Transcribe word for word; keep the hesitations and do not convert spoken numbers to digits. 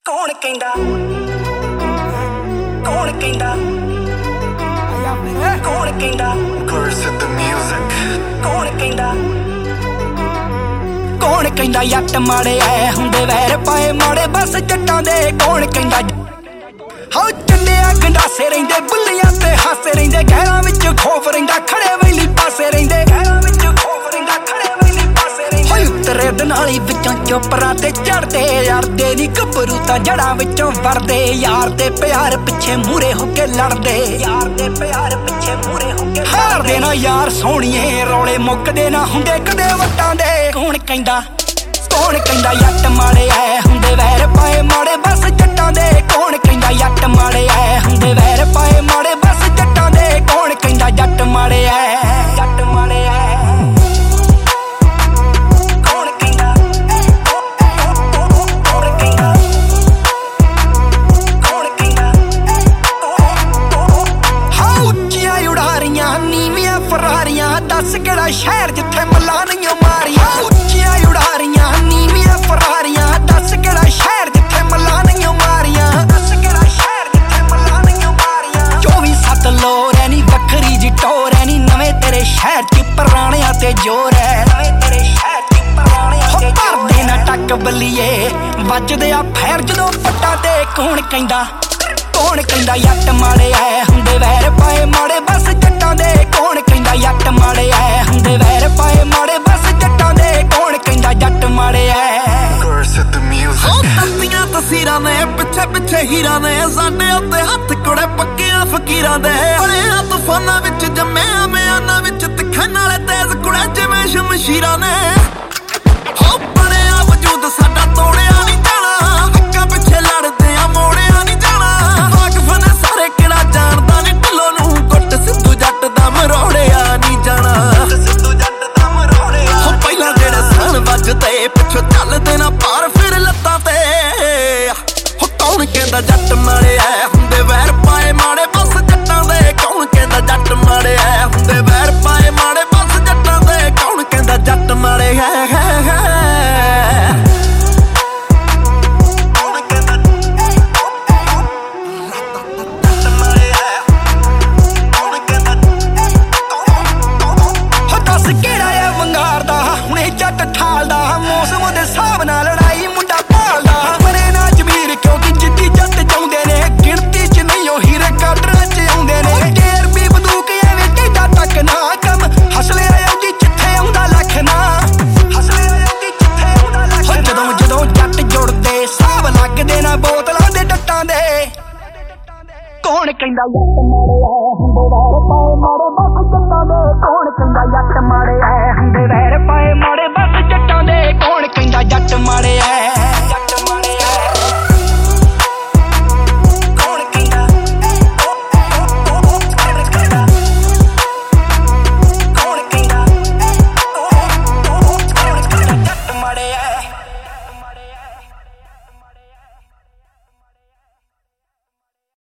ਕੌਣ ਕਹਿੰਦਾ ਕੌਣ ਕਹਿੰਦਾ ਕੌਣ ਕਹਿੰਦਾ Curse the music ਕੌਣ ਕਹਿੰਦਾ ਕੌਣ ਕਹਿੰਦਾ ਯੱਟ ਮਾੜੇ ਐ ਹੁੰਦੇ ਵੈਰ ਪਾਏ ਮਾੜੇ ਬਸ ਜੱਟਾਂ ਦੇ ਕੌਣ ਕਹਿੰਦਾ ਹਾਉ ਚੰਡਿਆ ਗੰਡਾਸੇ ਰਹਿੰਦੇ ਬੁੱਲੀਆਂ ਤੇ ਹਾਸੇ ਰਹਿੰਦੇ ਗਹਿਰਾਂ ਵਿੱਚ ਖੋਫ ਰਹਿੰਦਾ ਖੜੇ ਵੈਲੀ ਪਾਸੇ ਰਹਿੰਦੇ ਗਹਿਰਾਂ ਵਿੱਚ ਖੋਫ ਰਹਿੰਦਾ ਖੜੇ ਵੈਲੀ ਪਾਸੇ ਰਹਿੰਦੇ ਹੋਈ ਉਤਰੇ ਦਨਾਲੀ ਵਿੱਚੋਂ ਚੋਪਰਾਂ ਤੇ ਚੜਦੇ ਯਾਰਦੇ ਨੀ ਗੱਭਰੂ ਤਾਂ ਜੜਾਂ ਵਿੱਚੋਂ ਵਰਦੇ ਯਾਰ ਦੇ ਪਿਆਰ ਪਿੱਛੇ ਮੂਰੇ ਹੋ ਕੇ ਲੜਦੇ ਯਾਰ ਦੇ ਪਿਆਰ ਪਿੱਛੇ ਮੂਰੇ ਹੋ ਕੇ ਹਾਰਦੇ ਨਾ ਯਾਰ ਸੋਹਣੀਏ ਰੌਲੇ ਮੁੱਕਦੇ ਨਾ ਹੁੰਦੇ ਕਦੇ ਵੱਟਾਂ ਦੇ ਕੌਣ ਕਹਿੰਦਾ ਕੌਣ ਕਹਿੰਦਾ ਯੱਟ ਮਾੜੇ ਐ ਹੁੰਦੇ ਵੈਰ ਪਾਏ ਮਾੜੇ ਬਸ ਜੱਟਾਂ ਦੇ ਕੌਣ ਕਹਿੰਦਾ ਯੱਟ ਮਾੜੇ ਐ ਹੁੰਦੇ ਵੈਰ ਪਾਏ ਮਾੜੇ ਬਸ ਜੱਟਾਂ ਦੇ ਕੌਣ ਕਹਿੰਦਾ ਜੱਟ ਮਾੜੇ ਐ ਜੱਟ ਮਾੜੇ ਐ ਕੌਣ ਕਹਿੰਦਾ ਕੌਣ ਕਹਿੰਦਾ ਕੌਣ ਕਹਿੰਦਾ ਹਾਂ ਉੱਚੀਆਂ ਉਡਾਰੀਆਂ ਨੀਵੀਆਂ ਫਰਾਰੀਆਂ ਦੱਸ ਕਿਹੜਾ ਸ਼ਹਿਰ ਜਿੱਥੇ ਮੱਲਾਂ ਨਹੀਂ ਮਾਰੀਆਂ ਉੱਚੀਆਂ ਉਡਾਰੀਆਂ ਨੀਵੀਆਂ ਫਰਾਰੀਆਂ ਦੱਸ ਕਿਹੜਾ ਸ਼ਹਿਰ ਜਿੱਥੇ ਮੱਲਾਂ ਨਹੀਂ ਮਾਰੀਆਂ ਦੱਸ ਕਿਹੜਾ ਸ਼ਹਿਰ ਜਿੱਥੇ ਮੱਲਾਂ ਨਹੀਂ ਮਾਰੀਆਂ ਚੌਵੀ ਸੱਤ ਲੋਰ ਐ ਨੀ ਵੱਖਰੀ ਜੀ ਟੋਰ ਐ ਨੀ ਨਵੇਂ ਤੇਰੇ ਸ਼ਹਿਰ ਚ ਪੁਰਾਣਿਆਂ ਤੇ ਜ਼ੋਰ ਐ ਨਵੇਂ ਤੇਰੇ ਸ਼ਹਿਰ ਚ ਪੁਰਾਣਿਆਂ ਤੇ ਜ਼ੋਰ ਐ ਨਾ ਟੱਕ ਬੱਲੀਏ ਵੱਜਦੇ ਆ ਫੈਰ ਜਦੋਂ ਪੱਟਾਂ ਤੇ ਕੌਣ ਕਹਿੰਦਾ ਕੌਣ ਕਹਿੰਦਾ ਯੱਟ ਮਾੜੇ ਐ ਹੁੰਦੇ ਵੈਰ ਪਾਏ ਮਾੜੇ ਬਸ ਜੱਟਾਂ ਦੇ ਕੌਣ ਕਹਿੰਦਾ ਯੱਟ ਮਾੜੇ ਐ ਹੁੰਦੇ ਵੈਰ ਪਾਏ ਮਾੜੇ ਬਸ ਜੱਟਾਂ ਦੇ ਕੌਣ ਕਹਿੰਦਾ ਜੱਟ ਮਾੜੇ ਐ Curse the music ਉਹ ਤੰਦੀਆਂ ਤਸੀਰਾਂ ਨੇ ਪਿੱਛੇ ਪਿੱਛੇ ਹੀਰਾਂ ਨੇ ਸਾਡੇ ਉੱਤੇ ਹੱਥ ਕੁੜੇ ਪੱਕਿਆਂ ਫਕੀਰਾਂ ਦੇ ਬੜਿਆਂ ਤੂਫਾਨਾਂ ਵਿੱਚ ਜੰਮਿਆ ਮਿਆਨਾਂ ਵਿੱਚ ਤਿੱਖੇ ਨਾਲੇ ਤੇਜ਼ ਕੁੜੇ ਜਿਵੇਂ ਸ਼ਮਸ਼ੀਰਾਂ ਨੇ ਹੋ ਬਣਿਆ ਵਜੂਦ ਸਾਡਾ ਤੋੜਿਆ ਨਹੀਂ ਜਾਣਾ ਹੱਕਾਂ ਪਿੱਛੇ ਲੜਦੇ ਆ ਮੋੜਿਆ ਨਹੀਂ ਜਾਣਾ ਵਾਕਫ ਨੇ ਸਾਰੇ ਕਿਹੜਾ ਜਾਣਦਾ ਨੀ ਢਿੱਲੋਂ ਨੂੰ ਗੁੱਟ ਸਿੱਧੂ ਜੱਟ ਦਾ ਮਰੋੜਿਆ ਨਹੀਂ ਜਾਣਾ ਸਿੱਧੂ ਜੱਟ ਦਾ ਮਰੋੜਿਆ ਹੋ ਪਹਿਲਾਂ ਜਿਹੜੇ ਸਣ ਵੱਜਦੇ ਪਿੱਛੋਂ ਚੱਲਦੇ ਨਾ ਪਾਰ ਫਿਰ ਲੱਤਾਂ ਤੇ ਹੋ ਕੌਣ ਕਹਿੰਦਾ ਜੱਟ ਮਾੜੇ ਐ ਹੁੰਦੇ ਵੈਰ ਪਾਏ ਮਾੜੇ ਬਸ ਜੱਟਾਂ ਦੇ ਕੌਣ ਕਹਿੰਦਾ ਜੱਟ ਮਾੜੇ ਐ ਹੁੰਦੇ ਵੈਰ ਪਾਏ ਮਾੜੇ ਬਸ ਜੱਟਾਂ ਦੇ ਕੌਣ ਕਹਿੰਦਾ ਜੱਟ ਮਾੜੇ ਐ ਜੱਟ ਠਾਲਦਾ ਮੌਸਮ ਦੇ ਹਿਸਾਬ ਨਾਲ ਲੜਾਈ ਮੁੰਡਾ ਭਾਲਦਾ ਬਣੇ ਨਾ ਜ਼ਮੀਰ ਕਿਉਂਕਿ ਜਿੱਦੀ ਜੱਟ ਚਾਹੁੰਦੇ ਨੇ ਗਿਣਤੀ ਚ ਨਹੀਂ ਉਹ ਹੀਰੇ ਕਾਡਰਾਂ ਚ ਆਉਂਦੇ ਨੇ ਢੇਰ ਵੀ ਬੰਦੂਕ ਐਵੇਂ ਟੇਡਾ ਟੱਕ ਨਾ ਕੰਮ ਹਸਲੇ ਆਉਂਦੀ ਜਿੱਥੇ ਆਉਂਦਾ ਲੱਖ ਨਾ ਹਸਲੇ ਆਉਂਦੀ ਜਿੱਥੇ ਆਉਂਦਾ ਲੱਖ ਨਾ ਜਦੋਂ ਜਦੋਂ ਜੱਟ ਜੁੜਦੇ ਹਿਸਾਬ ਲੱਗਦੇ ਨਾ ਬੋਤਲਾਂ ਦੇ ਡੱਟਾਂ ਦੇ ਕੌਣ ਕਹਿੰਦਾ ਯੱਟ ਮਾੜੇ ਐ ਹੁੰਦੇ ਵੈਰ ਪਾਏ ਮਾੜੇ ਬਸ ਜੱਟਾਂ ਦੇ ਕੌਣ ਕਹਿੰਦਾ ਯੱਟ ਮਾੜੇ ਐ ਹੁੰਦੇ ਵੈਰ